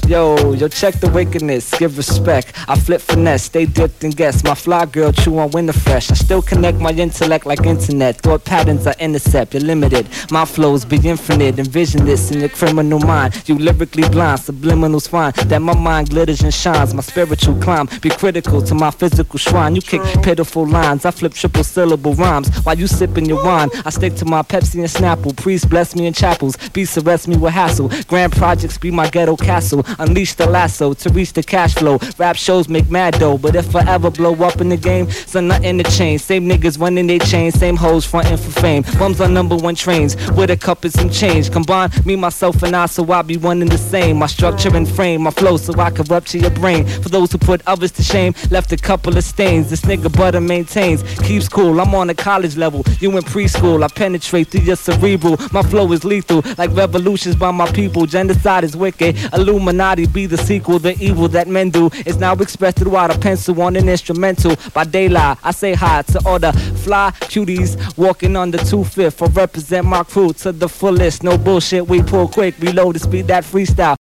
Yo, check the wickedness, give respect. I flip finesse, stay dipped and guess. My fly girl chew on winter fresh. I still connect my intellect like internet. Thought patterns I intercept, you're limited. My flows be infinite, envision this in your criminal mind. You lyrically blind, subliminals fine. That my mind glitters and shines. My spiritual climb be critical to my physical shrine. You kick pitiful lines, I flip triple syllable rhymes. While you sipping your wine, I stick to my Pepsi and Snapple. Priests bless me in chapels, beasts arrest me with hassle. Grand projects be my ghetto castle. Unleash the lasso to reach the cash flow. Rap shows make mad dough, but if I ever blow up in the game, so nothing to change. Same niggas running they chains, same hoes frontin' for fame. Bums on #1 trains with a cup and some change. Combine me, myself, and I, so I be one and the same. My structure and frame, my flow, so I can rupture your brain. For those who put others to shame, left a couple of stains. This nigga butter maintains, keeps cool. I'm on a college level, you in preschool. I penetrate through your cerebral. My flow is lethal, like revolutions by my people. Genocide is wicked. Illuminati be the sequel. The evil that men do is now expressed throughout a pencil on an instrumental. By daylight, I say hi to all the fly cuties walking on the 2/5. I represent my crew to the fullest. No bullshit, we pull quick, reload to speed that freestyle.